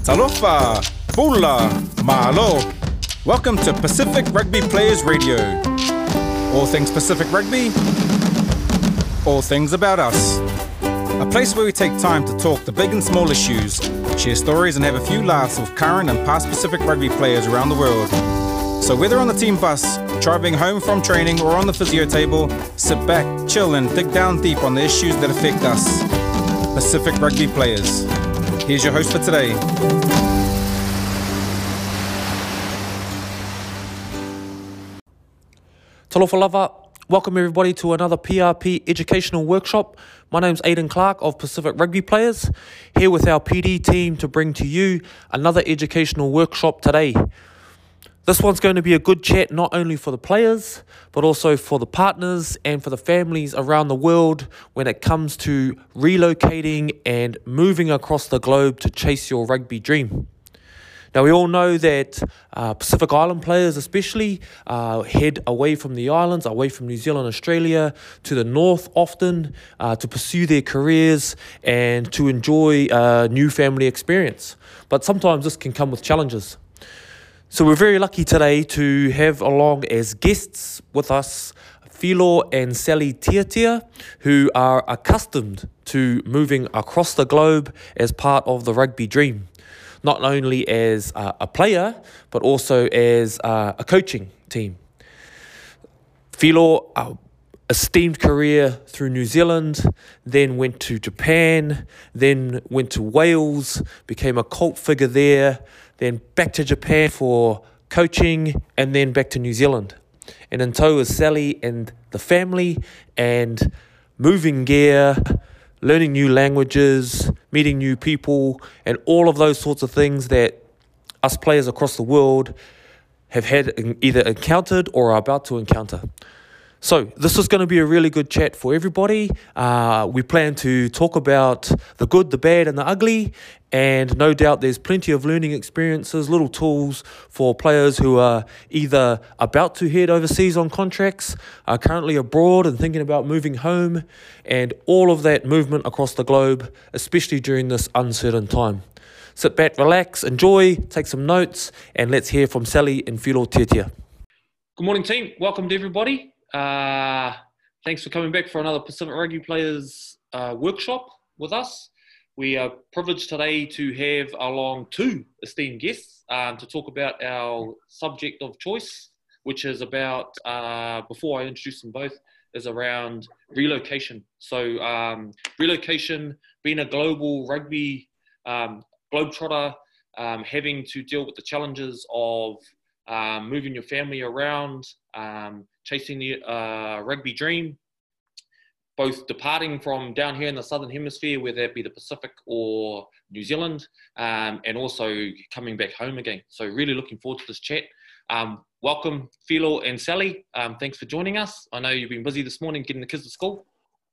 Talofa, Bula, Malo. Welcome to Pacific Rugby Players Radio. All things Pacific Rugby, all things about us. A place where we take time to talk the big and small issues, share stories and have a few laughs with current and past Pacific Rugby players around the world. So whether on the team bus, driving home from training or on the physio table, sit back, chill and dig down deep on the issues that affect us. Pacific Rugby Players. Here's your host for today. Talofa lava, welcome everybody to another PRP educational workshop. My name's Aidan Clark of Pacific Rugby Players, here with our PD team to bring to you another educational workshop today. This one's going to be a good chat not only for the players, but also for the partners and for the families around the world when it comes to relocating and moving across the globe to chase your rugby dream. Now, we all know that Pacific Island players especially head away from the islands, away from New Zealand, Australia, to the north often to pursue their careers and to enjoy a new family experience. But sometimes this can come with challenges. So we're very lucky today to have along as guests with us Filo and Sally Tiatia, who are accustomed to moving across the globe as part of the rugby dream. Not only as a player, but also as a coaching team. Filo, esteemed career through New Zealand, then went to Japan, then went to Wales, became a cult figure there, then back to Japan for coaching, and then back to New Zealand. And in tow is Sally and the family, and moving gear, learning new languages, meeting new people, and all of those sorts of things that us players across the world have had either encountered or are about to encounter. So this is going to be a really good chat for everybody. We plan to talk about the good, the bad, and the ugly, and no doubt there's plenty of learning experiences, little tools for players who are either about to head overseas on contracts, are currently abroad and thinking about moving home, and all of that movement across the globe, especially during this uncertain time. Sit back, relax, enjoy, take some notes, and let's hear from Sally and Filo Tiatia. Good morning, team. Welcome to everybody. Thanks for coming back for another Pacific Rugby Players workshop with us. We are privileged today to have along two esteemed guests to talk about our subject of choice, which is about, before I introduce them both, is around relocation. So relocation, being a global rugby globetrotter, having to deal with the challenges of moving your family around, chasing the rugby dream, both departing from down here in the Southern Hemisphere, whether that be the Pacific or New Zealand, and also coming back home again. So really looking forward to this chat. Welcome, Filo and Sally. Thanks for joining us. I know you've been busy this morning getting the kids to school.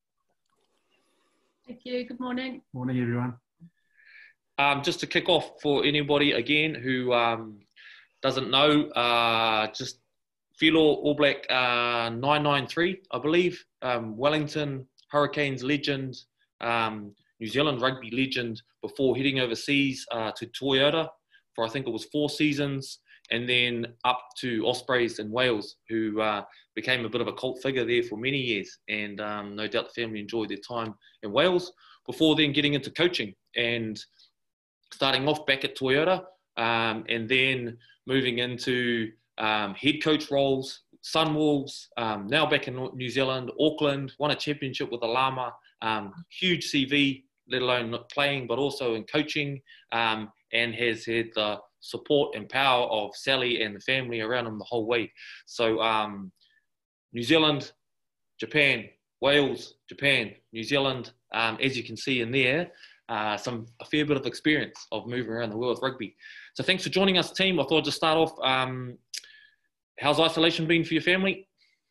Thank you. Good morning. Morning, everyone. Just to kick off for anybody, again, who doesn't know, just Filo All Black 993, I believe, Wellington Hurricanes legend, New Zealand rugby legend before heading overseas to Toyota for I think it was 4 seasons, and then up to Ospreys in Wales, who became a bit of a cult figure there for many years, and no doubt the family enjoyed their time in Wales before then getting into coaching and starting off back at Toyota, and then moving into head coach roles, Sunwolves, now back in New Zealand, Auckland, won a championship with the Lama, huge CV, let alone not playing, but also in coaching, and has had the support and power of Sally and the family around him the whole way. So New Zealand, Japan, Wales, Japan, New Zealand, as you can see in there, a fair bit of experience of moving around the world with rugby. So thanks for joining us, team. I thought I'd just start off. How's isolation been for your family?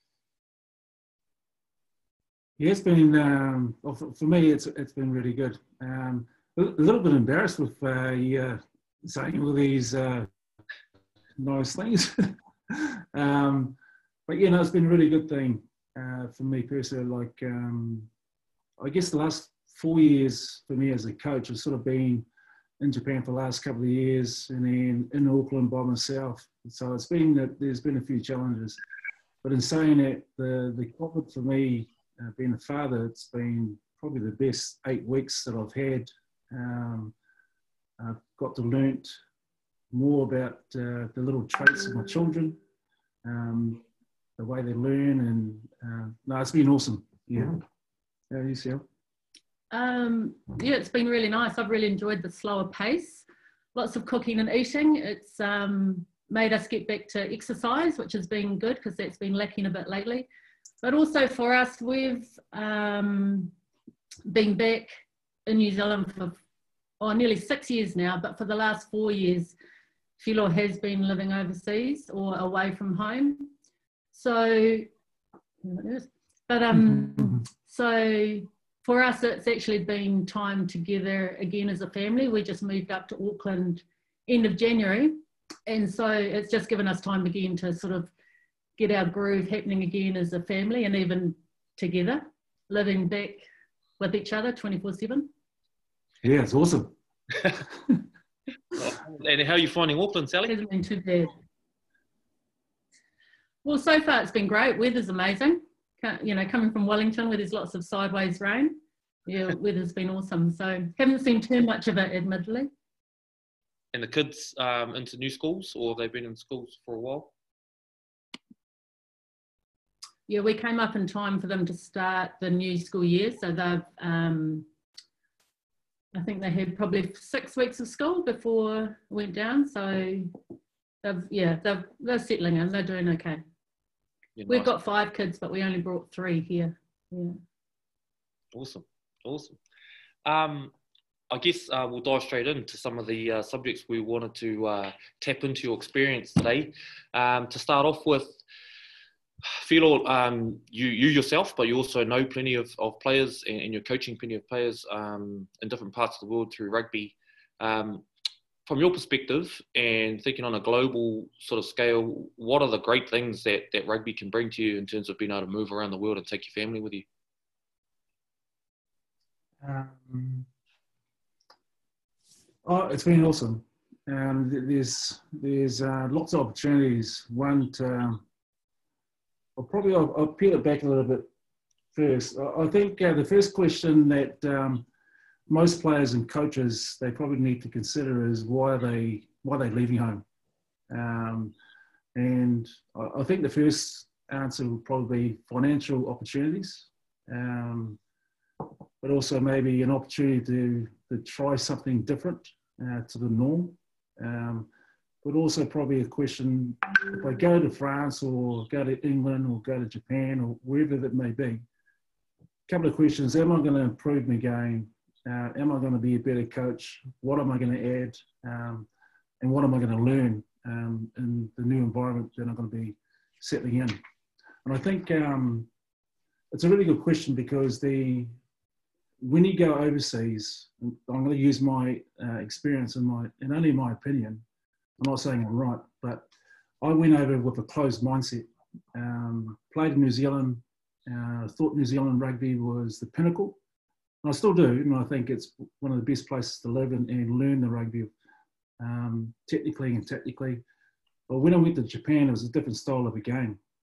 Yeah, it's been, well, for me, it's been really good. A little bit embarrassed with saying all these nice things. But, you know, it's been a really good thing for me personally. Like, I guess the last 4 years for me as a coach has sort of been in Japan for the last couple of years, and then in Auckland by myself. So it's been there's been a few challenges, but in saying that, the COVID for me, being a father, it's been probably the best 8 weeks that I've had. I've got to learn more about the little traits of my children, the way they learn, and no, it's been awesome. Yeah. How are you, Sil? Yeah, it's been really nice. I've really enjoyed the slower pace. Lots of cooking and eating. It's made us get back to exercise, which has been good because that's been lacking a bit lately. But also for us, we've been back in New Zealand for nearly 6 years now, but for the last 4 years, Philo has been living overseas or away from home. So, so for us, it's actually been time together again as a family. We just moved up to Auckland end of January. And so it's just given us time again to sort of get our groove happening again as a family, and even together, living back with each other 24/7. Yeah, it's awesome. And how are you finding Auckland, Sally? It hasn't been too bad. Well, so far it's been great. Weather's amazing. You know, coming from Wellington where there's lots of sideways rain, yeah, weather's been awesome. So haven't seen too much of it, admittedly. And the kids into new schools, or have they been in schools for a while? Yeah, we came up in time for them to start the new school year. So they've, I think they had probably 6 weeks of school before it went down. So they're settling in. They're doing okay. Yeah, We've nice. got 5 kids, but we only brought 3 here. Yeah. Awesome. I guess we'll dive straight into some of the subjects we wanted to tap into your experience today. To start off with, Philo, you yourself, but you also know plenty of players, and you're coaching plenty of players in different parts of the world through rugby. From your perspective, and thinking on a global sort of scale, what are the great things that rugby can bring to you in terms of being able to move around the world and take your family with you? It's been awesome. There's lots of opportunities. One, I'll peel it back a little bit first. I think the first question that most players and coaches, they probably need to consider is why are they leaving home? And I think the first answer would probably be financial opportunities, but also maybe an opportunity to try something different to the norm. But also probably a question, if I go to France or go to England or go to Japan or wherever that may be, a couple of questions: am I going to improve my game? Am I going to be a better coach? What am I going to add? And what am I going to learn in the new environment that I'm going to be settling in? And I think it's a really good question, because when you go overseas, I'm going to use my experience and only my opinion. I'm not saying I'm right, but I went over with a closed mindset. Played in New Zealand, thought New Zealand rugby was the pinnacle. And I still do, and I think it's one of the best places to live and learn the rugby, technically and tactically. But when I went to Japan, it was a different style of a game.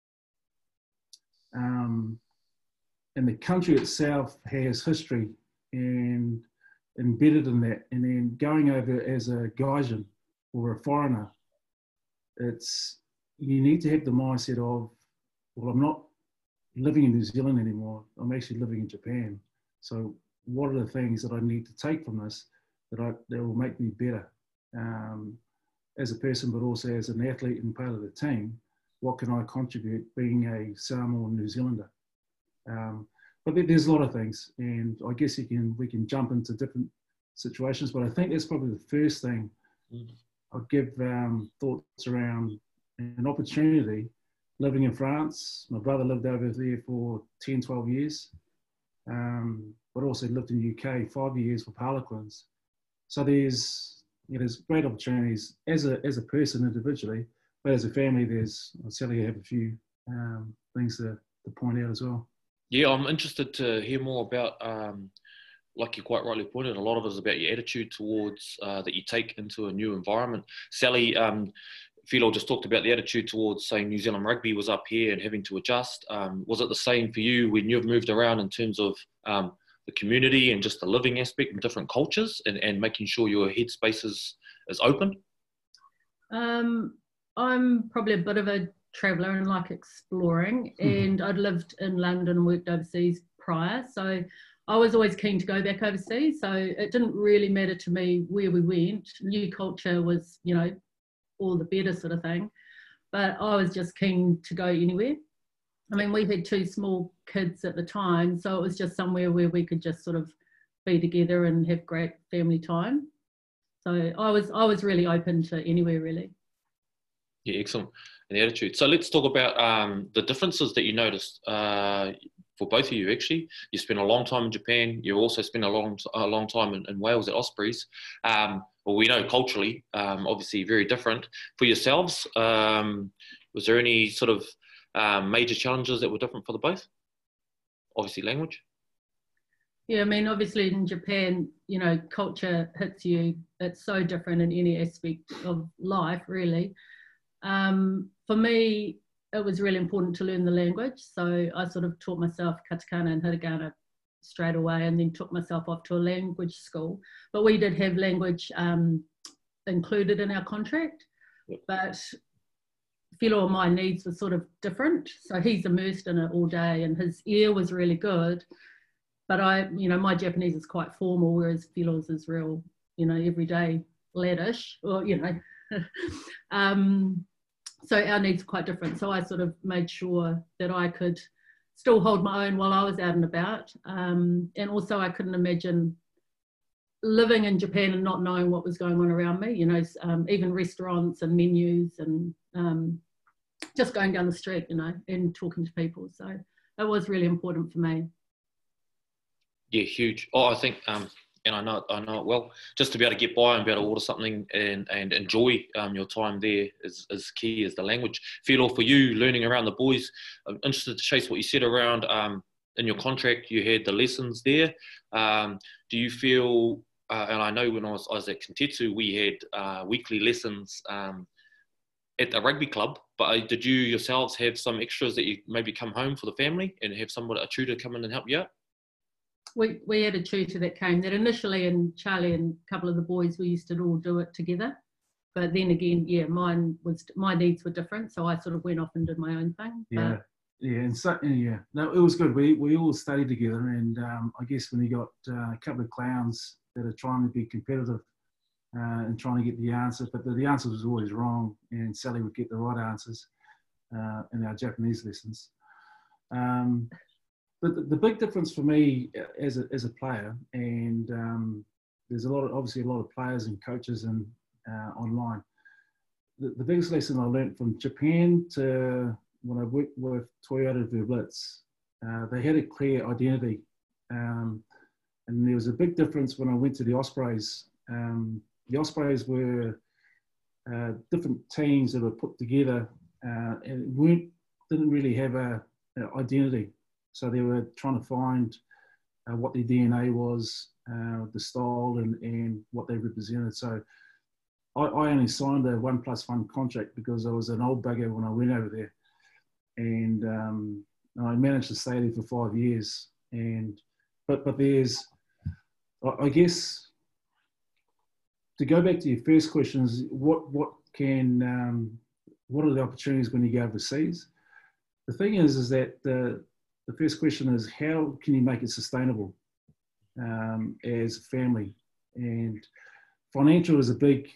And the country itself has history and embedded in that. And then going over as a Gaijin or a foreigner, you need to have the mindset of, well, I'm not living in New Zealand anymore. I'm actually living in Japan. So what are the things that I need to take from this that will make me better as a person, but also as an athlete and part of the team? What can I contribute being a Samoan New Zealander? But there's a lot of things, and I guess we can jump into different situations, but I think that's probably the first thing I'd give thoughts around an opportunity. Living in France, my brother lived over there for 10, 12 years, but also lived in the UK 5 years with Harlequins. So there's great opportunities as a person individually, but as a family, I certainly have a few things to point out as well. Yeah, I'm interested to hear more about like you quite rightly pointed, a lot of it is about your attitude towards that you take into a new environment. Sally, Philo just talked about the attitude towards, saying New Zealand rugby was up here and having to adjust. Was it the same for you when you've moved around in terms of the community and just the living aspect and different cultures, and making sure your headspace is open? I'm probably a bit of a traveller and like exploring, and I'd lived in London and worked overseas prior, so I was always keen to go back overseas, so it didn't really matter to me where we went. New culture was, you know, all the better sort of thing, but I was just keen to go anywhere. I mean, we had 2 small kids at the time, so it was just somewhere where we could just sort of be together and have great family time. So I was really open to anywhere, really. Yeah, excellent. And the attitude. So let's talk about the differences that you noticed for both of you. Actually, you spent a long time in Japan. You also spent a long time in Wales at Ospreys. Well, we know culturally, obviously very different. For yourselves, was there any sort of major challenges that were different for the both? Obviously, language. Yeah, I mean, obviously in Japan, you know, culture hits you. It's so different in any aspect of life, really. For me, it was really important to learn the language. So I sort of taught myself katakana and hiragana straight away, and then took myself off to a language school. But we did have language included in our contract. Yep. But Philo and my needs were sort of different. So he's immersed in it all day, and his ear was really good. But you know, my Japanese is quite formal, whereas Philo's is real, you know, everyday laddish, or, you know. So our needs are quite different. So I sort of made sure that I could still hold my own while I was out and about. And also I couldn't imagine living in Japan and not knowing what was going on around me, you know, even restaurants and menus and just going down the street, you know, and talking to people. So it was really important for me. Yeah, huge. Oh, I think, and I know it well, just to be able to get by and be able to order something and enjoy your time there is key, as the language. Philo, for you, learning around the boys, I'm interested to chase what you said around in your contract, you had the lessons there. Do you feel, and I know when I was at Kintetsu, we had weekly lessons at the rugby club, but did you yourselves have some extras that you maybe come home for the family and have someone, a tutor, come in and help you out? We had a tutor that came, that initially, and Charlie and a couple of the boys, we used to all do it together. But then again, yeah, my needs were different, so I sort of went off and did my own thing. Yeah, yeah, and so yeah, no, it was good. We all studied together, and I guess when you got a couple of clowns that are trying to be competitive and trying to get the answer, but the answer was always wrong, and Sally would get the right answers in our Japanese lessons. But the big difference for me as a player, and there's obviously a lot of players and coaches and online. The biggest lesson I learned from Japan to when I worked with Toyota Verblitz, they had a clear identity, and there was a big difference when I went to the Ospreys. The Ospreys were different teams that were put together and didn't really have an identity. So they were trying to find what their DNA was, the style and what they represented. So I only signed a 1+1 contract because I was an old bugger when I went over there. And I managed to stay there for 5 years. But there's, I guess, to go back to your first question is what are the opportunities when you go overseas? The thing is that the first question is, how can you make it sustainable as a family? And financial is a big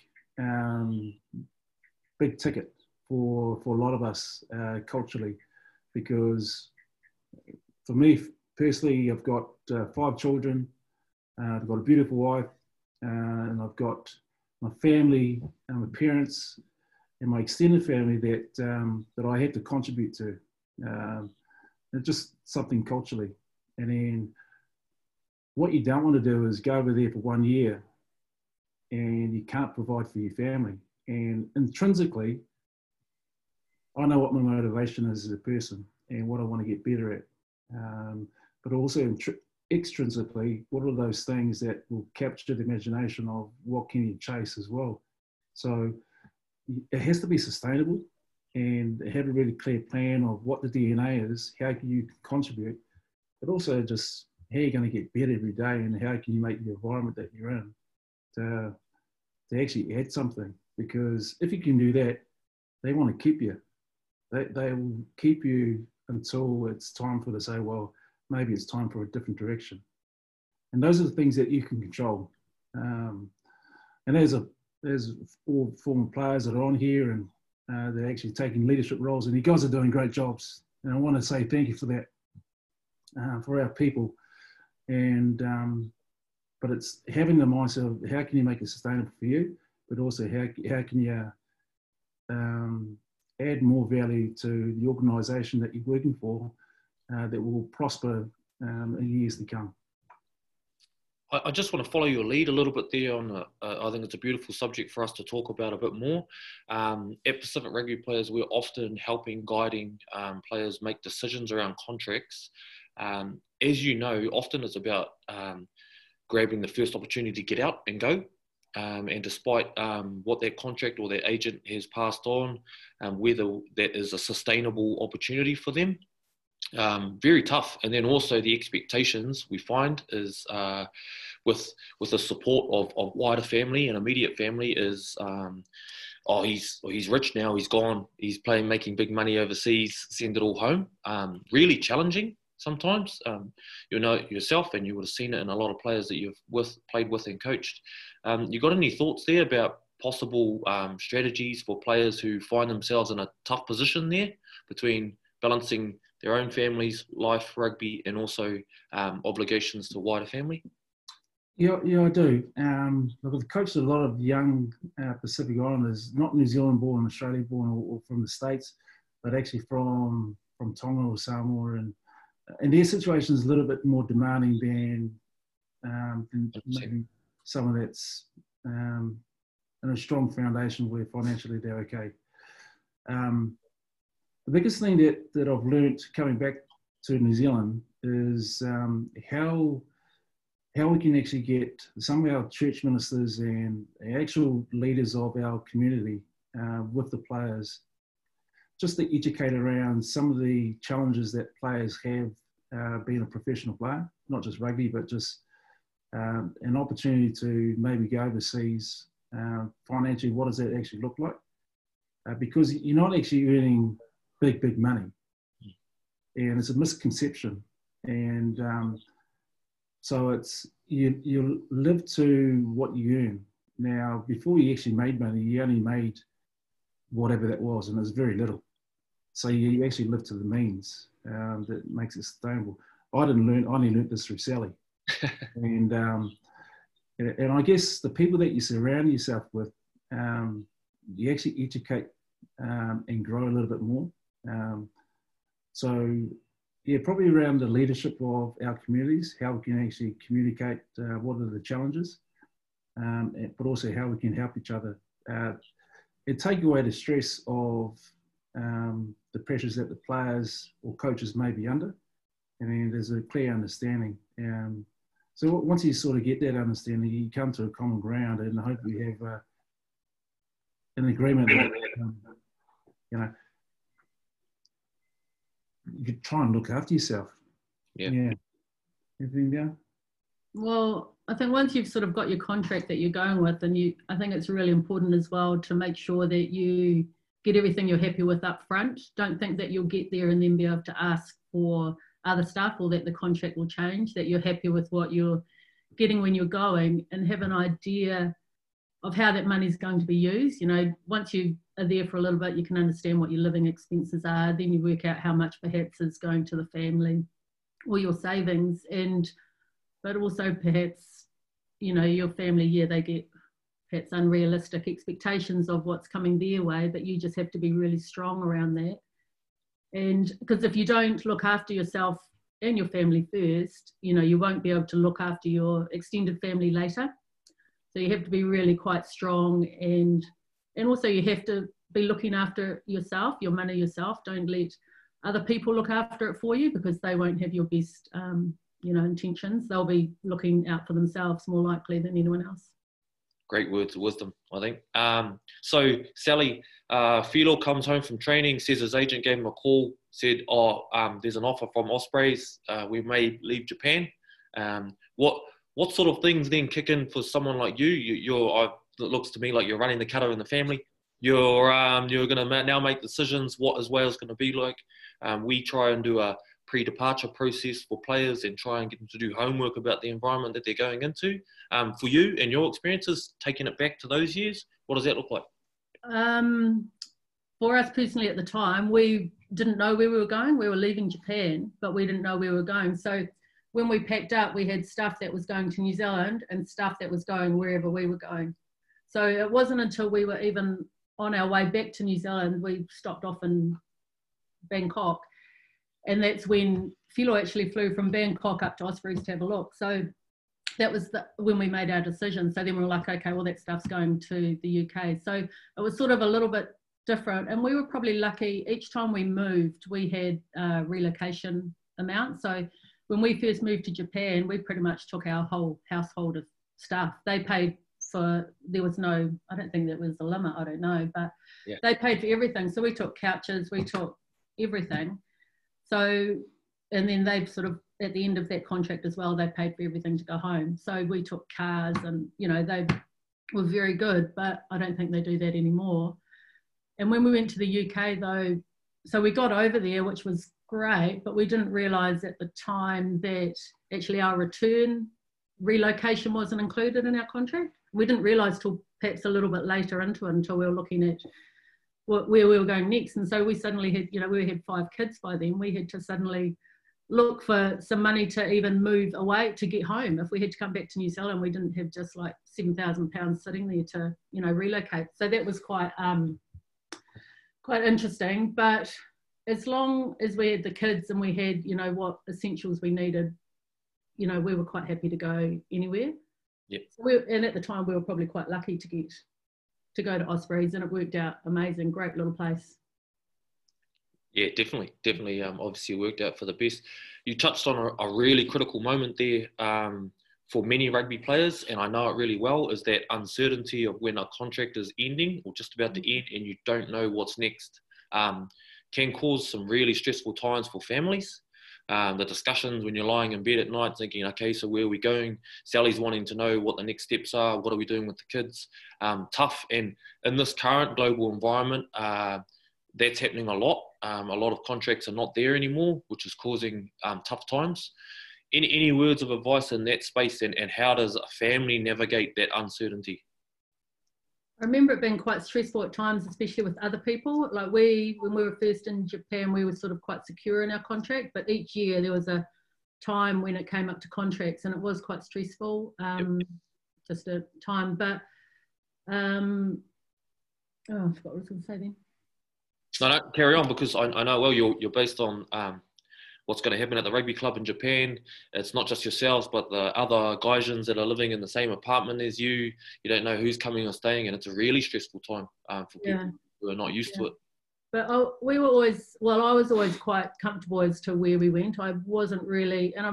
ticket for a lot of us culturally, because for me personally, I've got 5 children, I've got a beautiful wife, and I've got my family, my parents, and my extended family that I had to contribute to. It's just something culturally. And then what you don't want to do is go over there for 1 year and you can't provide for your family. And intrinsically, I know what my motivation is as a person and what I want to get better at. But also extrinsically, what are those things that will capture the imagination of what can you chase as well? So it has to be sustainable and have a really clear plan of what the DNA is, how can you contribute, but also just how you're going to get better every day and how can you make the environment that you're in to actually add something. Because if you can do that, they want to keep you. They will keep you until it's time for to say, well, maybe it's time for a different direction. And those are the things that you can control. And there's all former players that are on here and they're actually taking leadership roles, and you guys are doing great jobs. And I want to say thank you for that, for our people. And but it's having the mindset of how can you make it sustainable for you, but also how can you add more value to the organisation that you're working for that will prosper in years to come. I just want to follow your lead a little bit there on, I think it's a beautiful subject for us to talk about a bit more. At Pacific Rugby Players, we're often helping, guiding players make decisions around contracts. As you know, often it's about grabbing the first opportunity to get out and go. And despite what their contract or their agent has passed on, whether that is a sustainable opportunity for them, very tough. And then also the expectations we find is with the support of wider family and immediate family is, oh, he's rich now, he's gone, he's making big money overseas, send it all home. Really challenging sometimes. You know yourself, and you would have seen it in a lot of players that you've played with and coached. You got any thoughts there about possible strategies for players who find themselves in a tough position there between balancing their own family's life, rugby, and also obligations to wider family? Yeah, I do. Look, I've coached a lot of young Pacific Islanders, not New Zealand born, Australia born, or from the States, but actually from Tonga or Samoa, and their situation is a little bit more demanding than maybe someone that's in a strong foundation where financially they're okay. The biggest thing that I've learned coming back to New Zealand is how we can actually get some of our church ministers and actual leaders of our community with the players, just to educate around some of the challenges that players have being a professional player, not just rugby, but just an opportunity to maybe go overseas. Financially, what does that actually look like? Because you're not actually earning big money, and it's a misconception. And so it's you live to what you earn. Now, before you actually made money, you only made whatever that was, and it was very little. So you actually live to the means that makes it sustainable. I only learned this through Sally. And I guess the people that you surround yourself with, you actually educate and grow a little bit more. So yeah, probably around the leadership of our communities, how we can actually communicate what are the challenges, but also how we can help each other. It take away the stress of the pressures that the players or coaches may be under, and there's a clear understanding. So once you sort of get that understanding, you come to a common ground, and hopefully you have an agreement that, you know, you could try and look after yourself. Yeah. Anything down? Well, I think once you've sort of got your contract that you're going with, and I think it's really important as well to make sure that you get everything you're happy with up front. Don't think that you'll get there and then be able to ask for other stuff, or that the contract will change, that you're happy with what you're getting when you're going, and have an idea of how that money is going to be used. You know, once you are there for a little bit, you can understand what your living expenses are. Then you work out how much perhaps is going to the family or your savings, but also perhaps, you know, your family, they get perhaps unrealistic expectations of what's coming their way, but you just have to be really strong around that. And because if you don't look after yourself and your family first, you know, you won't be able to look after your extended family later. So you have to be really quite strong, and also you have to be looking after yourself, your money yourself. Don't let other people look after it for you, because they won't have your best intentions. They'll be looking out for themselves more likely than anyone else. Great words of wisdom, I think. So Sally, Filo comes home from training, says his agent gave him a call, said, there's an offer from Ospreys. We may leave Japan. What sort of things then kick in for someone like you? It looks to me like you're running the kata in the family. You're going to now make decisions. What is Wales going to be like? We try and do a pre-departure process for players and try and get them to do homework about the environment that they're going into. For you and your experiences, taking it back to those years, what does that look like? For us personally at the time, we didn't know where we were going. We were leaving Japan, but we didn't know where we were going. So when we packed up, we had stuff that was going to New Zealand and stuff that was going wherever we were going. So it wasn't until we were even on our way back to New Zealand, we stopped off in Bangkok. And that's when Filo actually flew from Bangkok up to Ospreys to have a look. So that was when we made our decision. So then we were like, okay, well, that stuff's going to the UK. So it was sort of a little bit different. And we were probably lucky. Each time we moved, we had a relocation amount. So when we first moved to Japan, we pretty much took our whole household of stuff. They paid for, there was no, I don't think that was a limit, I don't know, but yeah, they paid for everything. So we took couches, we took everything. So, and then they've sort of, at the end of that contract as well, they paid for everything to go home. So we took cars and, they were very good, but I don't think they do that anymore. And when we went to the UK though, so we got over there, which was great, but we didn't realise at the time that actually our return relocation wasn't included in our contract. We didn't realise till perhaps a little bit later into it, until we were looking at where we were going next. And so we suddenly had, we had 5 kids by then. We had to suddenly look for some money to even move away to get home. If we had to come back to New Zealand, we didn't have just like £7,000 sitting there to, relocate. So that was quite interesting. But as long as we had the kids and we had, what essentials we needed, we were quite happy to go anywhere. Yep. And at the time, we were probably quite lucky to go to Ospreys, and it worked out amazing. Great little place. Yeah, definitely. Obviously worked out for the best. You touched on a really critical moment there for many rugby players, and I know it really well, is that uncertainty of when a contract is ending or just about to end and you don't know what's next. Can cause some really stressful times for families. The discussions when you're lying in bed at night thinking, okay, so where are we going? Sally's wanting to know what the next steps are. What are we doing with the kids? Tough. And in this current global environment, that's happening a lot. A lot of contracts are not there anymore, which is causing tough times. Any words of advice in that space, and how does a family navigate that uncertainty? I remember it being quite stressful at times, especially with other people. Like when we were first in Japan, we were sort of quite secure in our contract, but each year there was a time when it came up to contracts and it was quite stressful, just a time. But, I forgot what I was going to say then. No, carry on, because I know, well, you're based on what's going to happen at the rugby club in Japan. It's not just yourselves, but the other Gaijins that are living in the same apartment as you. You don't know who's coming or staying, and it's a really stressful time for people who are not used to it. But I was always quite comfortable as to where we went. I wasn't really, and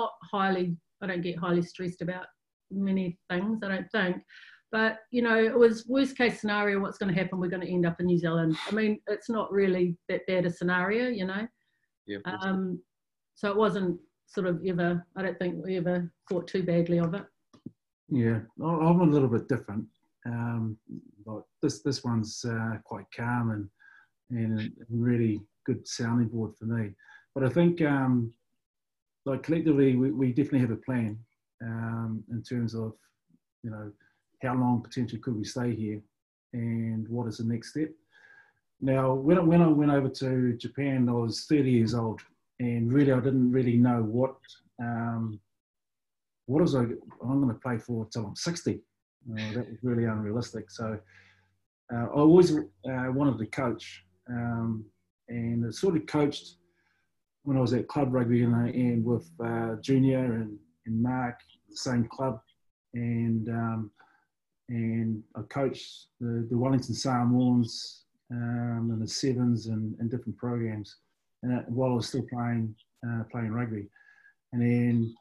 I don't get highly stressed about many things, I don't think. But, it was worst case scenario, what's going to happen, we're going to end up in New Zealand. I mean, it's not really that bad a scenario, Yeah. So it wasn't sort of ever, I don't think we ever thought too badly of it. Yeah, I'm a little bit different. But this one's quite calm and a really good sounding board for me. But I think, collectively, we definitely have a plan in terms of, how long potentially could we stay here and what is the next step. Now, when I went over to Japan, I was 30 years old, and really I didn't really know what I'm going to play for till I'm 60. That was really unrealistic. So I always wanted to coach, and I sort of coached when I was at club rugby and with Junior and Mark, the same club, and I coached the Wellington Samoans and the Sevens and different programs, and while I was still playing rugby. And then,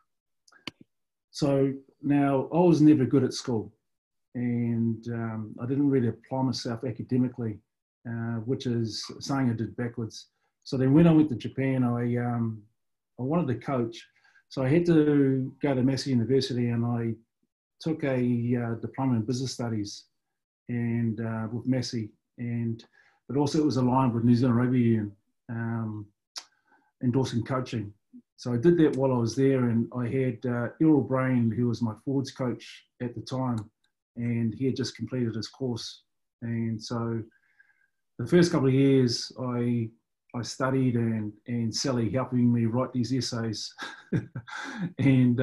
so now I was never good at school, and I didn't really apply myself academically, which is something I did backwards. So then when I went to Japan, I wanted to coach. So I had to go to Massey University, and I took a diploma in business studies and with Massey, but also it was aligned with New Zealand Rugby Union, endorsing coaching. So I did that while I was there, and I had Errol Brain, who was my forwards coach at the time, and he had just completed his course. And so the first couple of years I studied, and Sally helping me write these essays. And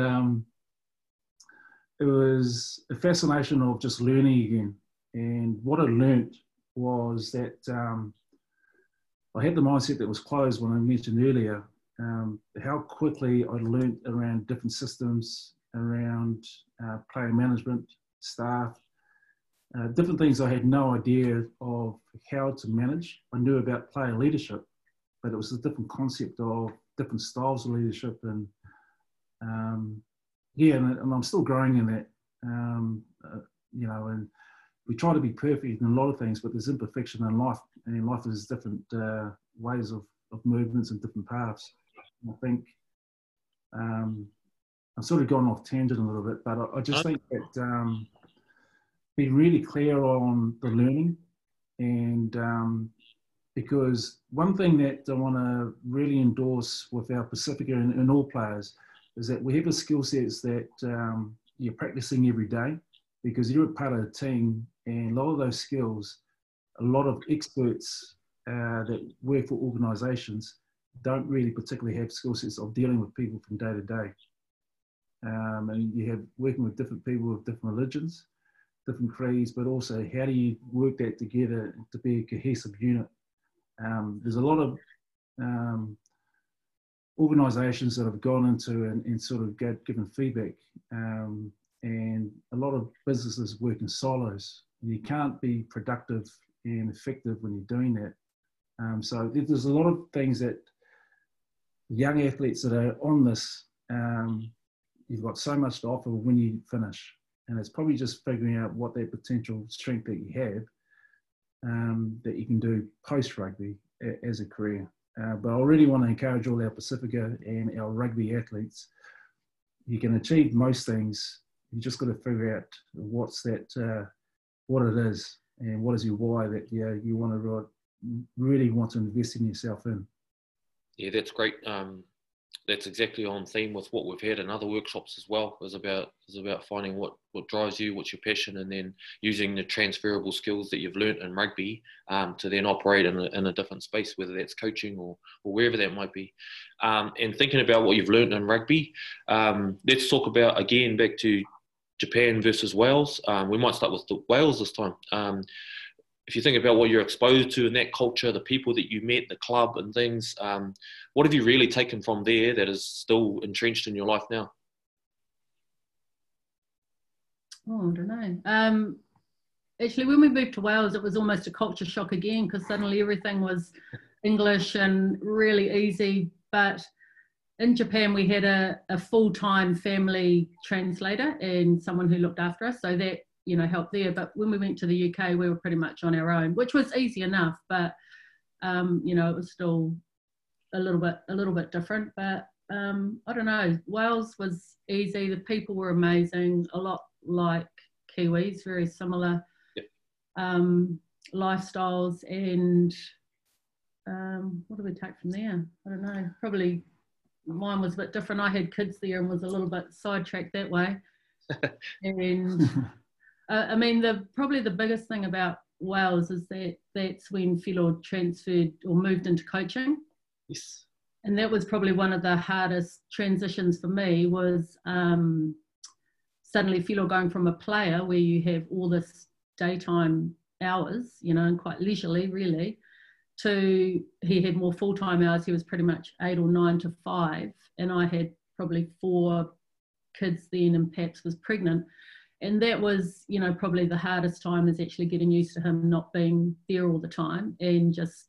it was a fascination of just learning again. And what I learned was that I had the mindset that was closed when I mentioned earlier, how quickly I learned around different systems, around player management, staff, different things I had no idea of how to manage. I knew about player leadership, but it was a different concept of different styles of leadership. And yeah, and I'm still growing in that, you know, and we try to be perfect in a lot of things, but there's imperfection in life, and life is different ways of movements and different paths. And I think I've sort of gone off tangent a little bit, but I just think that be really clear on the learning, and because one thing that I want to really endorse with our Pacifica and all players is that we have a skill sets that you're practicing every day, because you're a part of a team, and a lot of those skills, a lot of experts that work for organisations don't really particularly have skill sets of dealing with people from day to day. And you have working with different people with different religions, different creeds, but also how do you work that together to be a cohesive unit? There's a lot of organisations that have gone into and sort of given feedback, and a lot of businesses work in silos. You can't be productive and effective when you're doing that. So there's a lot of things that young athletes that are on this, you've got so much to offer when you finish. And it's probably just figuring out what that potential strength that you have, that you can do post-rugby as a career. But I really want to encourage all our Pacifica and our rugby athletes. You can achieve most things. You just got to figure out what's that, what it is, and what is your why that you want to really want to invest in yourself in. Yeah, that's great. That's exactly on theme with what we've had in other workshops as well. It's about finding what drives you, what's your passion, and then using the transferable skills that you've learnt in rugby to then operate in a different space, whether that's coaching or wherever that might be. And thinking about what you've learnt in rugby, let's talk about, again, back to Japan versus Wales. We might start with the Wales this time. If you think about what you're exposed to in that culture, the people that you met, the club and things, what have you really taken from there that is still entrenched in your life now? Oh, I don't know. Actually, when we moved to Wales, it was almost a culture shock again, because suddenly everything was English and really easy. But in Japan, we had a full-time family translator and someone who looked after us, so that, you know, helped there. But when we went to the UK, we were pretty much on our own, which was easy enough, but you know, it was still a little bit different. But I don't know, Wales was easy. The people were amazing, a lot like Kiwis, very similar. Yep. Lifestyles. And what do we take from there? I don't know, probably mine was a bit different. I had kids there and was a little bit sidetracked that way. And I mean, probably the biggest thing about Wales is that that's when Philo transferred or moved into coaching. Yes. And that was probably one of the hardest transitions for me, was suddenly Philo going from a player where you have all this daytime hours, you know, and quite leisurely really, to he had more full-time hours. He was pretty much 8 or 9 to 5, and I had probably 4 kids then, and perhaps was pregnant. And that was, you know, probably the hardest time, is actually getting used to him not being there all the time and just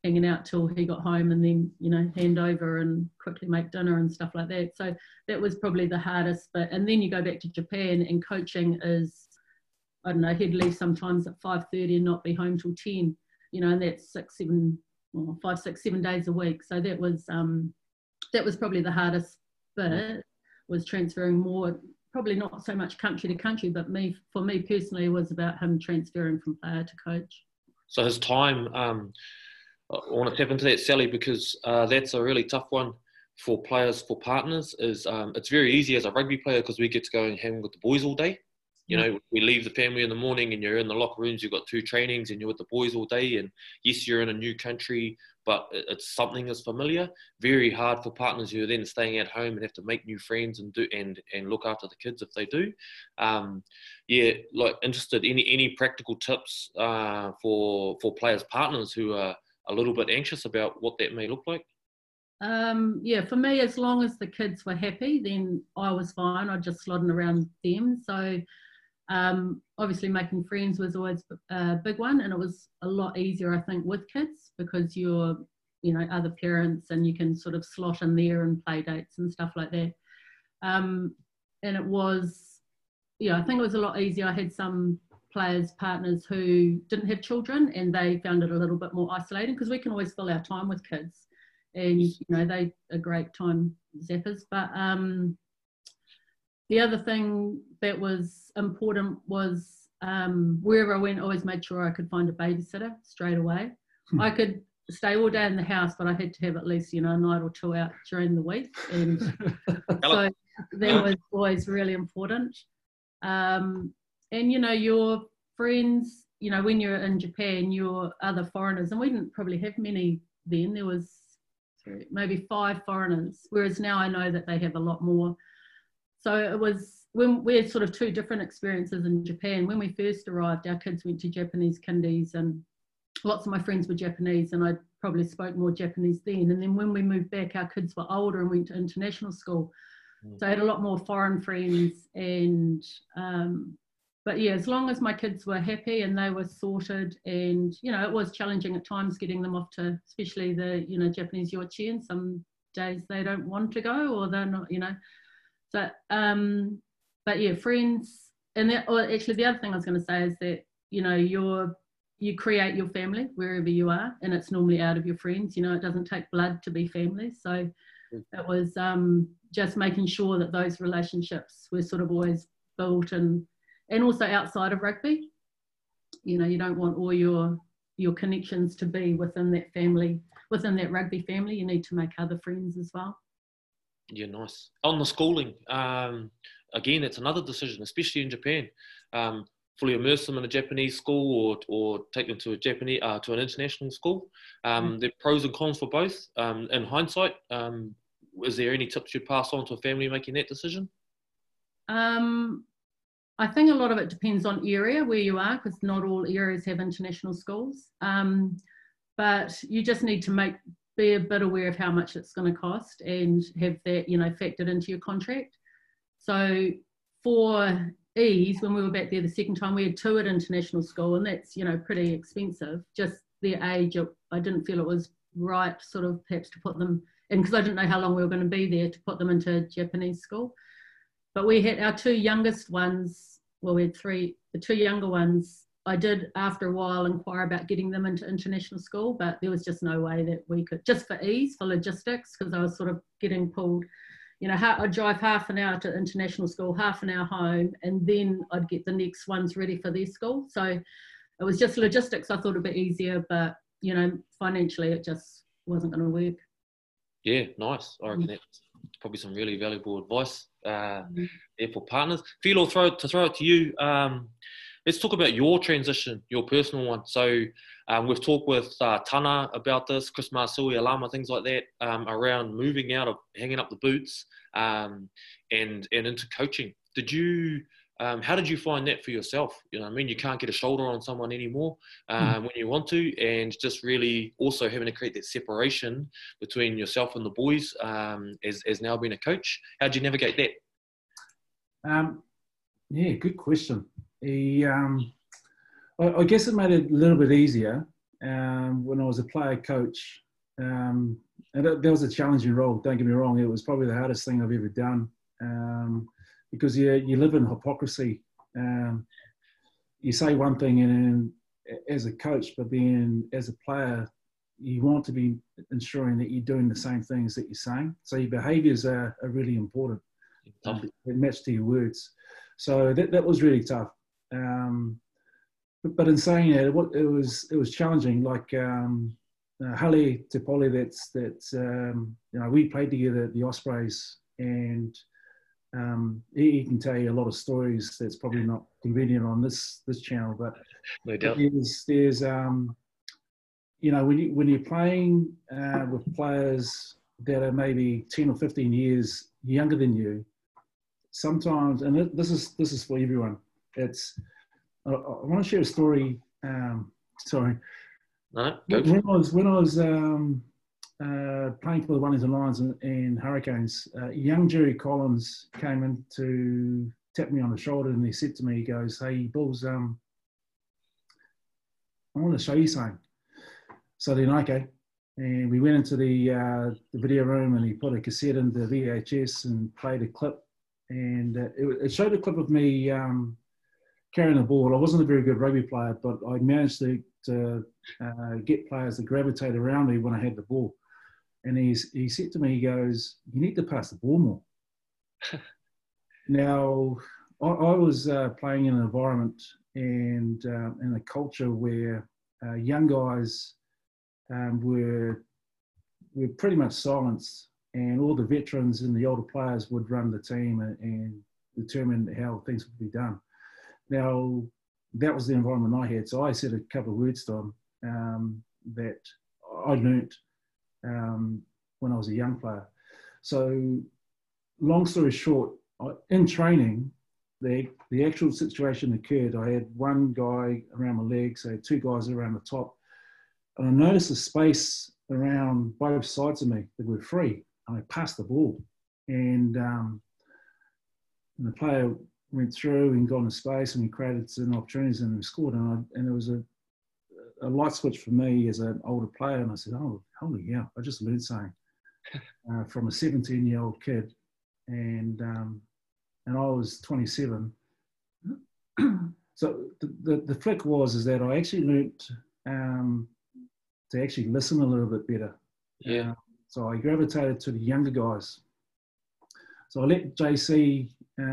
hanging out till he got home, and then, you know, hand over and quickly make dinner and stuff like that. So that was probably the hardest bit. And then you go back to Japan, and coaching is, I don't know, he'd leave sometimes at 5:30 and not be home till 10, you know, and that's 5, 6, 7 days a week. So that was probably the hardest bit, was transferring more, probably not so much country to country, but for me personally, it was about him transferring from player to coach. So his time, I want to tap into that, Sally, because that's a really tough one for players, for partners. Is it's very easy as a rugby player because we get to go and hang with the boys all day. You know, we leave the family in the morning and you're in the locker rooms, you've got 2 trainings and you're with the boys all day. And yes, you're in a new country, but it's something is familiar. Very hard for partners who are then staying at home and have to make new friends and look after the kids if they do. Like interested, any practical tips for players' partners who are a little bit anxious about what that may look like? For me, as long as the kids were happy, then I was fine. I just slotted around them. So obviously making friends was always a big one, and it was a lot easier, I think, with kids because you're, you know, other parents and you can sort of slot in there and play dates and stuff like that. And it was, I think it was a lot easier. I had some players, partners who didn't have children, and they found it a little bit more isolating because we can always fill our time with kids, and, you know, they are great time zappers. But the other thing that was important was wherever I went, I always made sure I could find a babysitter straight away. I could stay all day in the house, but I had to have at least, you know, a night or 2 out during the week. And so that was always really important. And, you know, your friends, you know, when you're in Japan, your other foreigners, and we didn't probably have many then, there was maybe 5 foreigners, whereas now I know that they have a lot more. So it was, when we had sort of 2 different experiences in Japan. When we first arrived, our kids went to Japanese kindies, and lots of my friends were Japanese, and I probably spoke more Japanese then. And then when we moved back, our kids were older and went to international school. So I had a lot more foreign friends. And but yeah, as long as my kids were happy and they were sorted, and, you know, it was challenging at times getting them off to, especially the, you know, Japanese幼稚園. Some days they don't want to go, or they're not, you know. So, but yeah, friends. And that, or actually the other thing I was going to say is that, you know, you create your family wherever you are, and it's normally out of your friends. You know, it doesn't take blood to be family. So it was just making sure that those relationships were sort of always built, and also outside of rugby. You know, you don't want all your connections to be within that family, within that rugby family. You need to make other friends as well. Yeah, nice. On the schooling, again, it's another decision, especially in Japan. Fully immerse them in a Japanese school or take them to a Japanese to an international school. There are pros and cons for both. In hindsight, is there any tips you'd pass on to a family making that decision? I think a lot of it depends on area where you are, because not all areas have international schools. But you just need to be a bit aware of how much it's going to cost, and have that, you know, factored into your contract. So for ease, when we were back there the second time, we had 2 at international school, and that's, you know, pretty expensive. Just their age, I didn't feel it was right, sort of, perhaps to put them in, because I didn't know how long we were going to be there, to put them into Japanese school. But we had our 2 youngest ones, well, we had 3, the 2 younger ones, I did after a while inquire about getting them into international school, but there was just no way that we could, just for ease, for logistics, because I was sort of getting pulled. You know, I'd drive half an hour to international school, half an hour home, and then I'd get the next ones ready for their school. So it was just logistics. I thought it'd be easier, but, you know, financially it just wasn't going to work. Yeah, nice. I reckon that's probably some really valuable advice there for partners. Phil, to throw it to you. Let's talk about your transition, your personal one. So we've talked with Tana about this, Chris Marsui, Alama, things like that, around moving out of hanging up the boots and into coaching. How did you find that for yourself? You know what I mean? You can't get a shoulder on someone anymore when you want to, and just really also having to create that separation between yourself and the boys as now being a coach. How did you navigate that? Yeah, good question. I guess it made it a little bit easier when I was a player coach. And that was a challenging role, don't get me wrong. It was probably the hardest thing I've ever done, because you live in hypocrisy. You say one thing and as a coach, but then as a player, you want to be ensuring that you're doing the same things that you're saying. So your behaviours are really important. They match to your words. So that was really tough. But in saying that, it was challenging. Like Hale Te Pole, we played together at the Ospreys, and he can tell you a lot of stories that's probably not convenient on this channel. But no doubt. There's when you're playing with players that are maybe 10 or 15 years younger than you, sometimes, and this is for everyone. I want to share a story. Sorry. No, when I was playing for the Wellington Lions and Hurricanes, young Jerry Collins came in to tap me on the shoulder, and he said to me, he goes, "Hey, Bulls, I want to show you something." So then, okay. And we went into the video room, and he put a cassette into the VHS and played a clip. And it showed a clip of me carrying the ball. I wasn't a very good rugby player, but I managed to get players to gravitate around me when I had the ball. And he said to me, he goes, "You need to pass the ball more." Now, I was playing in an environment and in a culture where young guys were pretty much silenced, and all the veterans and the older players would run the team and determine how things would be done. Now, that was the environment I had. So I said a couple of words to him that I learnt when I was a young player. So long story short, in training, the actual situation occurred. I had one guy around my legs, I had two guys around the top. And I noticed a space around both sides of me that were free. And I passed the ball. And the player went through and got into space, and we created some opportunities and we scored. And it was a light switch for me as an older player. And I said, "Oh, holy hell, I just learned something from a 17-year-old kid." And I was 27. So the flick is that I actually learnt to actually listen a little bit better. Yeah. So I gravitated to the younger guys. So I let JC,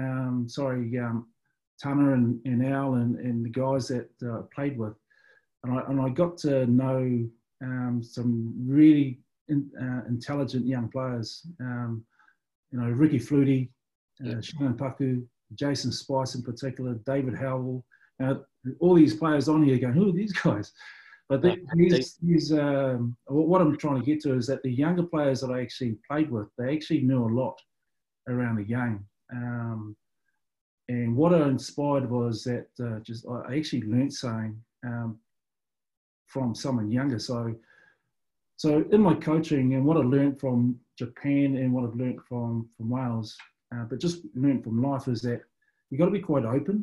Tanner and Al and the guys that I played with, and I got to know some really intelligent young players. Ricky Flutie, Shannon Paku, Jason Spice in particular, David Howell. All these players on here going, "Who are these guys?" But what I'm trying to get to is that the younger players that I actually played with, they actually knew a lot around the game. And what I inspired was that I actually learned something from someone younger. So in my coaching and what I learned from Japan and what I've learned from Wales, but just learned from life, is that you got to be quite open.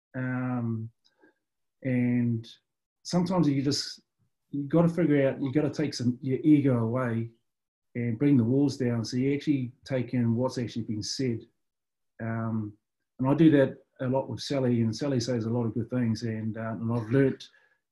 And sometimes you got to figure out, you got to take your ego away and bring the walls down. So you actually take in what's actually been said. And I do that a lot with Sally, and Sally says a lot of good things. And I've learnt,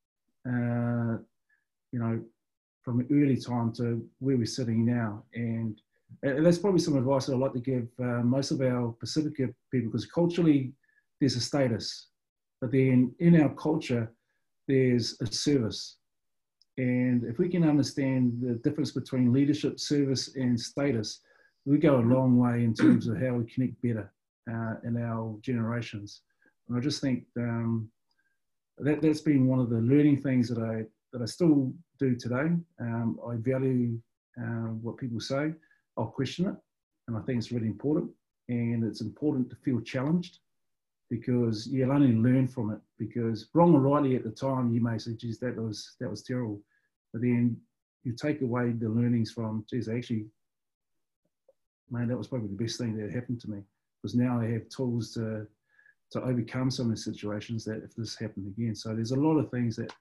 from an early time to where we're sitting now. And that's probably some advice that I'd like to give most of our Pacifica people, because culturally there's a status, but then in our culture there's a service. And if we can understand the difference between leadership, service and status, we go a long way in terms of how we connect better in our generations. And I just think that's been one of the learning things that I still do today. I value what people say. I'll question it, and I think it's really important. And it's important to feel challenged, because you'll only learn from it. Because wrong or rightly at the time, you may say, "Geez, that was terrible," but then you take away the learnings from, "Geez, actually, man, that was probably the best thing that happened to me," because now I have tools to overcome some of the situations that if this happened again. So there's a lot of things that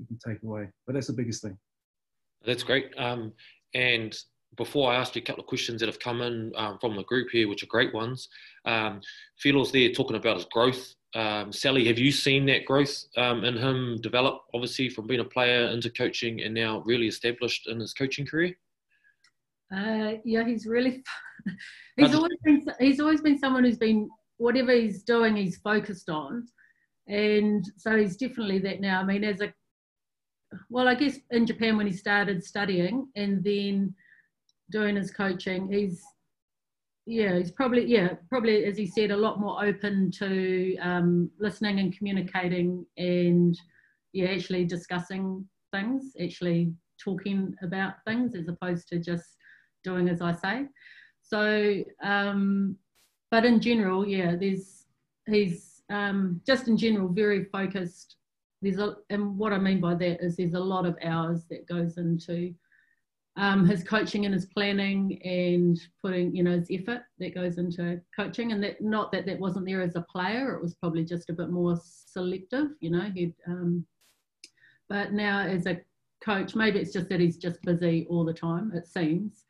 you can take away. But that's the biggest thing. That's great. And before I ask you a couple of questions that have come in from the group here, which are great ones, Filo's there talking about his growth. Sally, have you seen that growth in him develop, obviously, from being a player into coaching and now really established in his coaching career? Yeah, he's really. He's always been someone who's been, whatever he's doing, he's focused on, and so he's definitely that now. I mean, I guess in Japan when he started studying and then doing his coaching, he's probably as he said, a lot more open to listening and communicating, and actually discussing things, actually talking about things as opposed to just doing as I say. So, but in general, he's just in general very focused. And what I mean by that is there's a lot of hours that goes into his coaching and his planning and putting, his effort that goes into coaching. And that, not that wasn't there as a player, it was probably just a bit more selective, but now as a coach, maybe it's just that he's just busy all the time, it seems.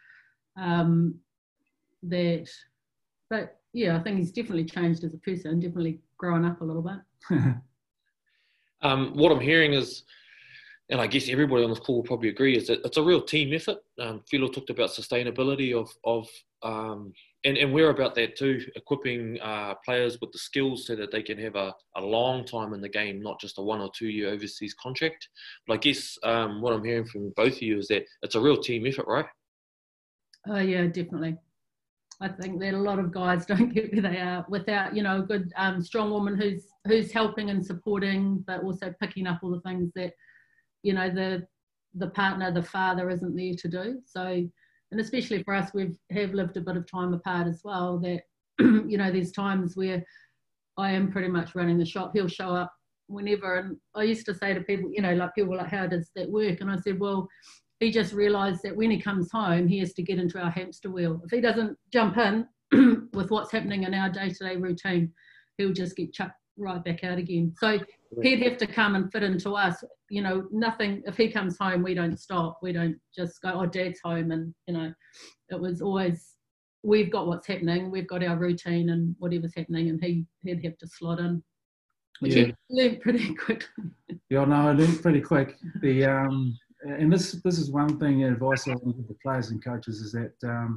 But I think he's definitely changed as a person, definitely grown up a little bit. What I'm hearing is, and I guess everybody on this call will probably agree, is that it's a real team effort. Filo talked about sustainability and we're about that too, equipping players with the skills so that they can have a long time in the game, not just a 1 or 2 year overseas contract. But I guess what I'm hearing from both of you is that it's a real team effort, right? Oh yeah, definitely. I think that a lot of guys don't get where they are without, a good, strong woman who's helping and supporting, but also picking up all the things that, the partner, the father isn't there to do. So, and especially for us, we have lived a bit of time apart as well, that, there's times where I am pretty much running the shop. He'll show up whenever. And I used to say to people, people were like, how does that work? And I said, well, he just realised that when he comes home, he has to get into our hamster wheel. If he doesn't jump in with what's happening in our day-to-day routine, he'll just get chucked right back out again. So he'd have to come and fit into us. Nothing, if he comes home, we don't stop. We don't just go, oh, Dad's home. And, it was always, we've got what's happening. We've got our routine and whatever's happening, and he'd have to slot in. Yeah. Learned pretty quickly. Yeah, no, I learned pretty quick. And this is one thing, advice I want to give the players and coaches is that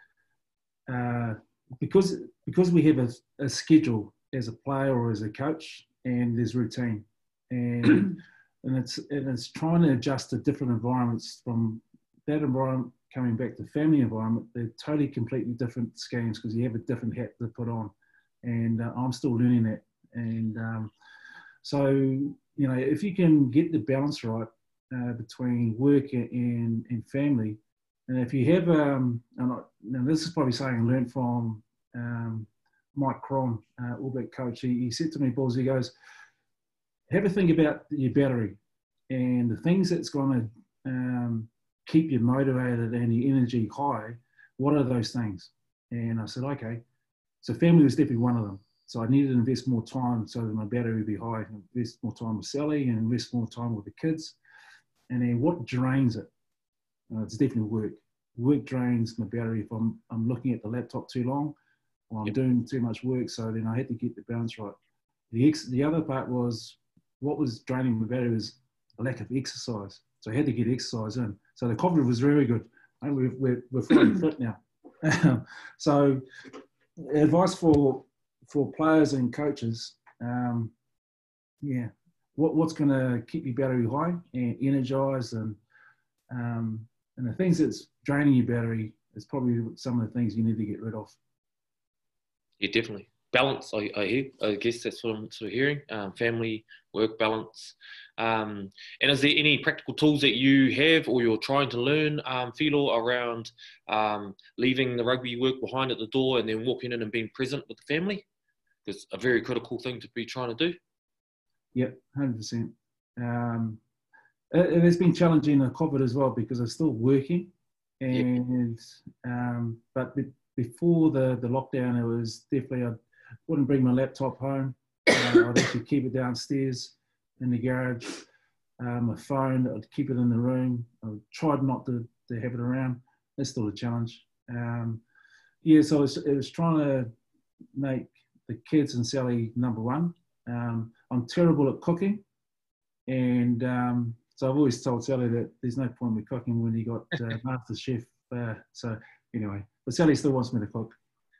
because we have a schedule as a player or as a coach, and there's routine, and it's trying to adjust to different environments. From that environment coming back to family environment, they're totally completely different schemes because you have a different hat to put on, and I'm still learning that. And so if you can get the balance right between work and family, and if you have now this is probably something I learned from Mike Cron, All Black coach. He said to me, Balls, he goes, have a think about your battery and the things that's going to keep you motivated and your energy high. What are those things? And I said, okay. So family was definitely one of them. So I needed to invest more time so that my battery would be high, invest more time with Sally and invest more time with the kids. And then what drains it? It's definitely work. Work drains my battery if I'm looking at the laptop too long, or I'm doing too much work. So then I had to get the balance right. The other part was, what was draining my battery was a lack of exercise. So I had to get exercise in. So the confidence was very good. And we're fully fit now. So advice for players and coaches, what's going to keep your battery high and energized, and the things that's draining your battery is probably some of the things you need to get rid of. Yeah, definitely. Balance, I hear. I guess that's what I'm sort of hearing. Family, work balance. And is there any practical tools that you have or you're trying to learn, Filo, around leaving the rugby work behind at the door and then walking in and being present with the family? It's a very critical thing to be trying to do. Yep, 100%. It has been challenging in COVID as well because I'm still working, and but before the lockdown, it was definitely I wouldn't bring my laptop home. I'd actually keep it downstairs in the garage. My phone, I'd keep it in the room. I tried not to have it around. That's still a challenge. Yeah, so it was trying to make the kids and Sally number one. I'm terrible at cooking, and so I've always told Sally that there's no point in cooking when you got Master Chef. So anyway, but Sally still wants me to cook.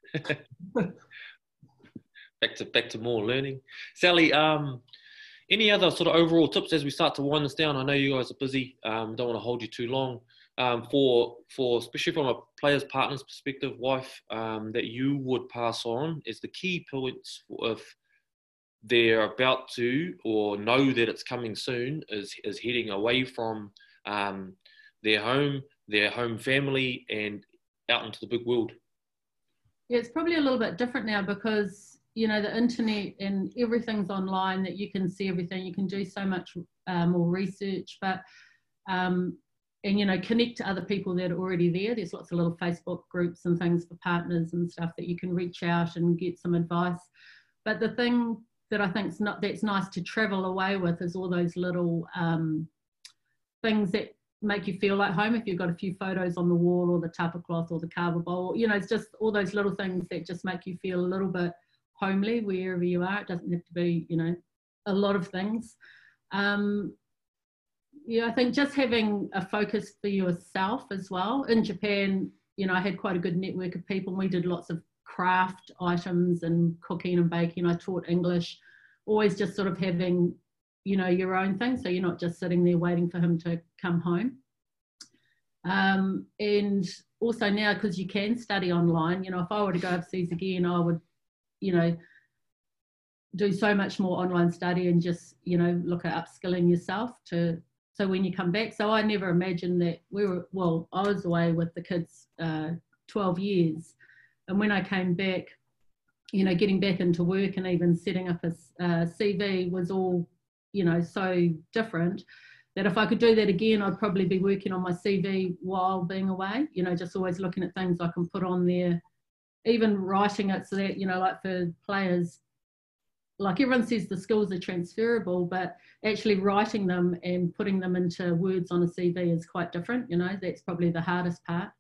Back to more learning. Sally, any other sort of overall tips as we start to wind this down? I know you guys are busy. Don't want to hold you too long. For especially from a player's partner's perspective, wife, that you would pass on is the key points if they're about to or know that it's coming soon, is heading away from their home family and out into the big world. Yeah, it's probably a little bit different now because, you know, the internet and everything's online, that you can see everything. You can do so much more research, but and, you know, connect to other people that are already there. There's lots of little Facebook groups and things for partners and stuff that you can reach out and get some advice. But the thing that I think that's nice to travel away with is all those little things that make you feel like home. If you've got a few photos on the wall, or the tapa cloth, or the kava bowl, you know, it's just all those little things that just make you feel a little bit homely wherever you are. It doesn't have to be, you know, a lot of things. Yeah, I think just having a focus for yourself as well. In Japan, you know, I had quite a good network of people, and we did lots of craft items and cooking and baking. I taught English, always just sort of having, you know, your own thing, so you're not just sitting there waiting for him to come home. And also now, because you can study online, you know, if I were to go overseas again, I would, you know, do so much more online study and just, you know, look at upskilling yourself so when you come back. So I never imagined that I was away with the kids 12 years. And when I came back, you know, getting back into work and even setting up a CV was all, you know, so different that if I could do that again, I'd probably be working on my CV while being away, you know, just always looking at things I can put on there, even writing it so that, you know, like for players, like everyone says the skills are transferable, but actually writing them and putting them into words on a CV is quite different, you know, that's probably the hardest part.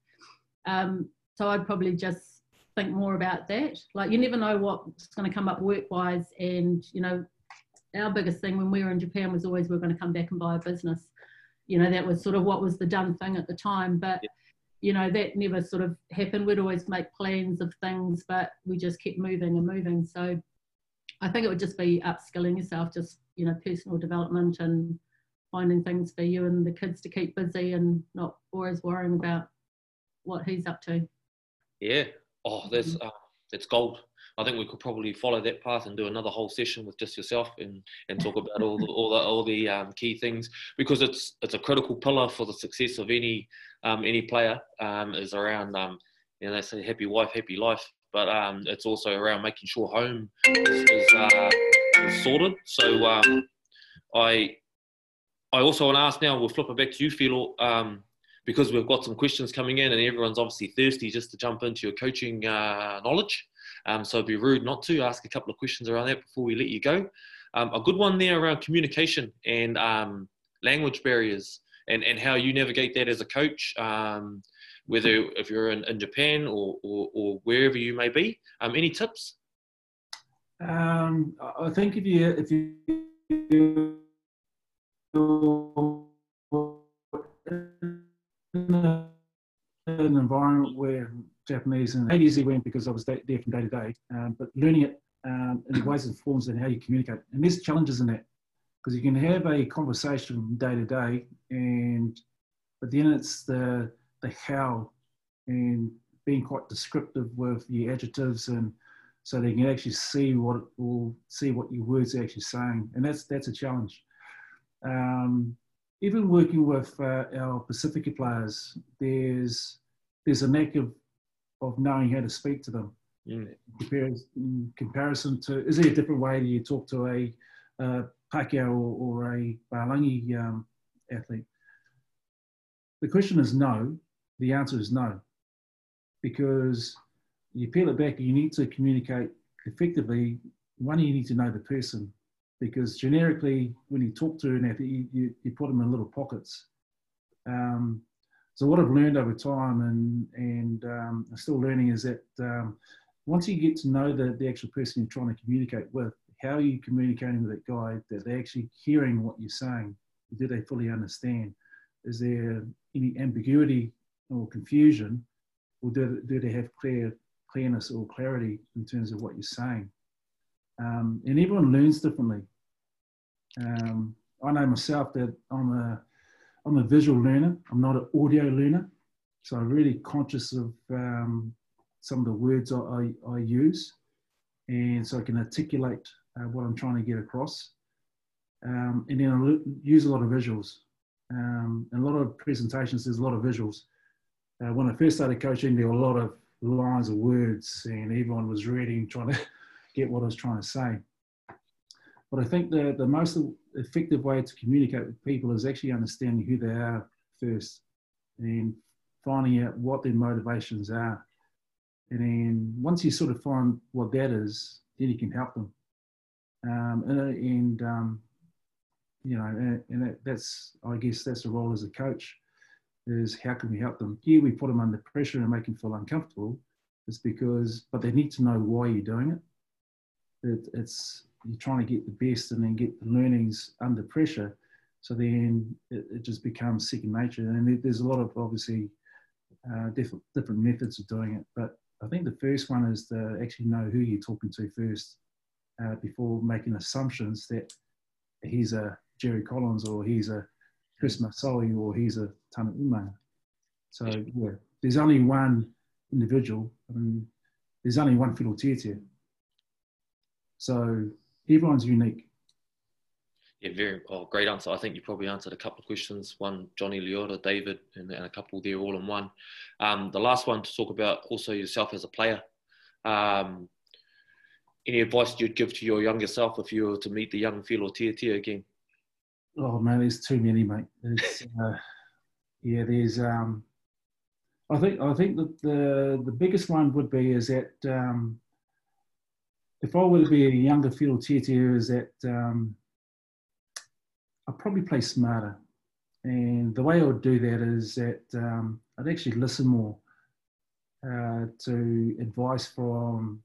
So I'd probably just think more about that. Like, you never know what's going to come up work-wise, and, you know, our biggest thing when we were in Japan was always we're going to come back and buy a business. You know, that was sort of what was the done thing at the time, but you know, that never sort of happened. We'd always make plans of things, but we just kept moving and moving. So I think it would just be upskilling yourself, just, you know, personal development and finding things for you and the kids to keep busy and not always worrying about what he's up to. Yeah. Oh, that's gold. I think we could probably follow that path and do another whole session with just yourself and talk about all the key things, because it's a critical pillar for the success of any player, is around you know, they say happy wife, happy life, but it's also around making sure home is sorted. So I also want to ask now, we'll flip it back to you, Philo, because we've got some questions coming in and everyone's obviously thirsty just to jump into your coaching knowledge. So it'd be rude not to ask a couple of questions around that before we let you go. A good one there around communication and language barriers and how you navigate that as a coach, whether if you're in Japan or wherever you may be. Any tips? I think if you in an environment where Japanese, and I usually went because I was there from day to day, but learning it in the ways and forms and how you communicate. And there's challenges in that, because you can have a conversation day to day, but then it's the how, and being quite descriptive with your adjectives, and so they can actually see what your words are actually saying, and that's a challenge. Even working with our Pacifica players, there's a knack of knowing how to speak to them. In comparison to, is there a different way that you talk to a Pākehā or a Palangi athlete? The question is no. The answer is no, because you peel it back. You need to communicate effectively. One, you need to know the person, because generically, when you talk to an athlete, you put them in little pockets. So what I've learned over time, and I'm still learning, is that once you get to know the actual person you're trying to communicate with, how are you communicating with that guy, that they're actually hearing what you're saying? Do they fully understand? Is there any ambiguity or confusion, or do they have clearness or clarity in terms of what you're saying? And everyone learns differently. I know myself that I'm a visual learner. I'm not an audio learner. So I'm really conscious of some of the words I use, and so I can articulate what I'm trying to get across. And then I use a lot of visuals. And a lot of presentations, there's a lot of visuals. When I first started coaching, there were a lot of lines of words, and everyone was reading, trying to get what I was trying to say. But I think the most effective way to communicate with people is actually understanding who they are first, and finding out what their motivations are. And then once you sort of find what that is, then you can help them. That's, I guess that's the role as a coach, is how can we help them? Here we put them under pressure and make them feel uncomfortable. But they need to know why you're doing it. You're trying to get the best and then get the learnings under pressure. So then it just becomes second nature. And there's a lot of, obviously, different methods of doing it. But I think the first one is to actually know who you're talking to first, before making assumptions that he's a Jerry Collins, or he's a Chris Masoli, or he's a Tana Umaga. So yeah, there's only one individual. There's only one Whiro Tiatia. So everyone's unique. Yeah, great answer. I think you probably answered a couple of questions. One, Johnny Leota, David, and a couple there all in one. The last one to talk about also yourself as a player. Any advice you'd give to your younger self if you were to meet the young Whiro Tiatia again? Oh man, there's too many, mate. There's. I think that the biggest one would be is that if I were to be a younger Whiro Tiatia, is that I'd probably play smarter. And the way I would do that is that I'd actually listen more to advice from.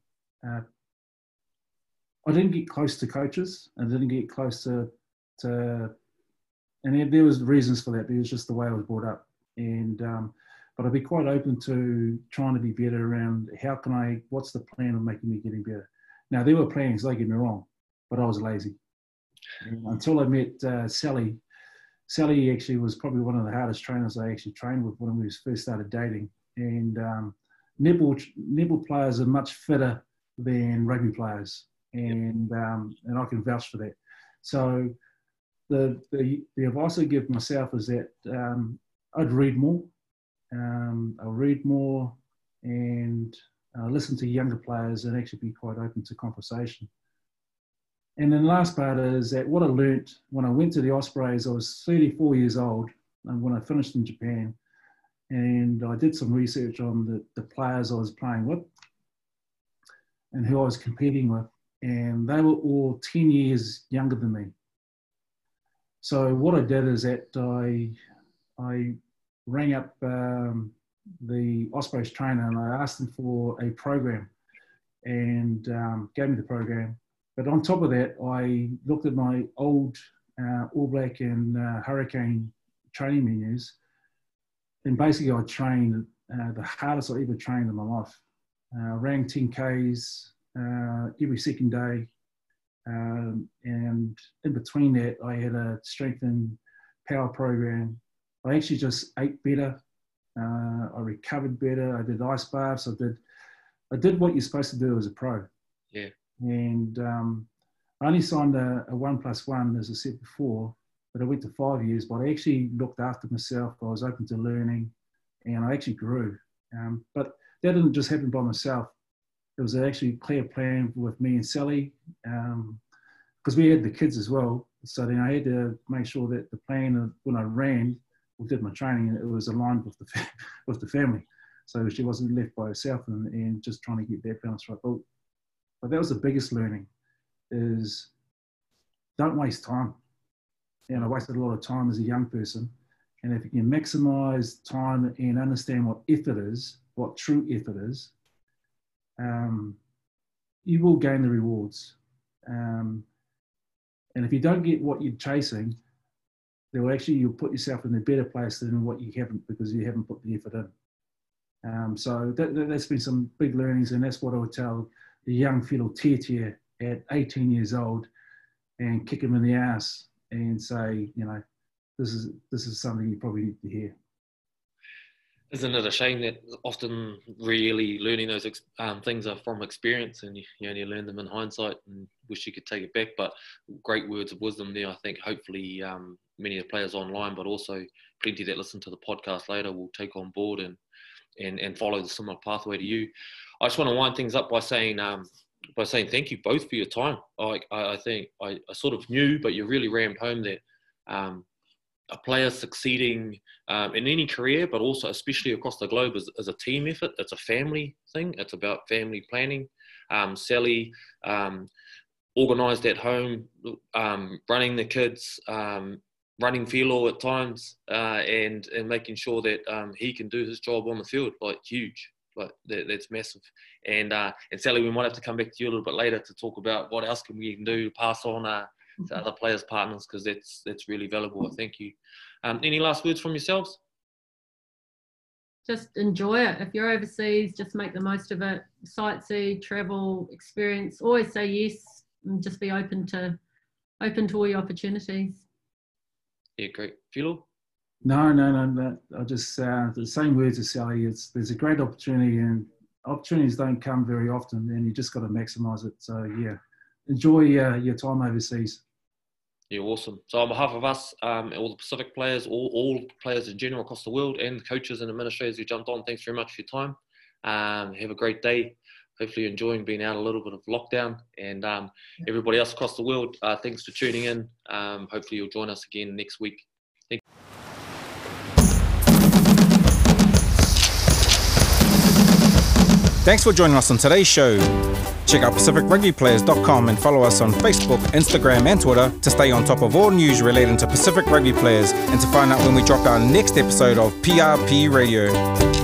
I didn't get close to coaches. I didn't get close to and there was reasons for that. It was just the way I was brought up. And but I'd be quite open to trying to be better around what's the plan of making me getting better. Now, there were plans, don't get me wrong, but I was lazy. And until I met Sally. Sally actually was probably one of the hardest trainers I actually trained with when we first started dating. And netball players are much fitter than rugby players. And I can vouch for that. So the advice I give myself is that I'd read more. I'll read more and listen to younger players and actually be quite open to conversation. And then the last part is that what I learnt when I went to the Ospreys, I was 34 years old when I finished in Japan. And I did some research on the players I was playing with and who I was competing with. And they were all 10 years younger than me. So what I did is that I rang up the Ospreys trainer and I asked him for a program, and gave me the program. But on top of that, I looked at my old All Black and Hurricane training menus, and basically I trained the hardest I ever trained in my life. Ran 10Ks every second day. And in between that, I had a strength and power program. I actually just ate better. I recovered better. I did ice baths. I did what you're supposed to do as a pro. Yeah. And I only signed a 1+1, as I said before, but I went to 5 years. But I actually looked after myself. I was open to learning, and I actually grew. But that didn't just happen by myself. It was actually a clear plan with me and Sally, because we had the kids as well. So then I had to make sure that the plan of when I ran or did my training, it was aligned with the family. So she wasn't left by herself and just trying to get that balance right. But that was the biggest learning, is don't waste time. I wasted a lot of time as a young person. And if you can maximize time and understand what effort is, what true effort is, you will gain the rewards. And if you don't get what you're chasing, you'll put yourself in a better place than what you haven't, because you haven't put the effort in. So that's been some big learnings, and that's what I would tell the young Filo Tiatia at 18 years old, and kick him in the ass and say, this is something you probably need to hear. Isn't it a shame that often really learning those things are from experience, and you only learn them in hindsight, and wish you could take it back? But great words of wisdom there. I think hopefully many of the players online, but also plenty that listen to the podcast later, will take on board and follow the similar pathway to you. I just want to wind things up by saying thank you both for your time. I think I sort of knew, but you really rammed home that a player succeeding in any career, but also especially across the globe, is a team effort. It's a family thing. It's about family planning. Sally, organised at home, running the kids, running Filo at times, and making sure that he can do his job on the field, huge. That's massive. And Sally, we might have to come back to you a little bit later to talk about what else we can do to pass on to other players, partners, because that's really valuable. Thank you. Any last words from yourselves? Just enjoy it. If you're overseas, just make the most of it. Sightsee, travel, experience. Always say yes, and just be open to all your opportunities. Yeah, great. Filo? No. I just the same words as Sally. There's a great opportunity, and opportunities don't come very often, and you just got to maximise it. So yeah, enjoy your time overseas. Yeah, awesome. So on behalf of us, all the Pacific players, all players in general across the world, and coaches and administrators who jumped on, thanks very much for your time. Have a great day. Hopefully you're enjoying being out a little bit of lockdown. And everybody else across the world, thanks for tuning in. Hopefully you'll join us again next week. Thank you. Thanks for joining us on today's show. Check out PacificRugbyPlayers.com and follow us on Facebook, Instagram and Twitter to stay on top of all news relating to Pacific Rugby players and to find out when we drop our next episode of PRP Radio.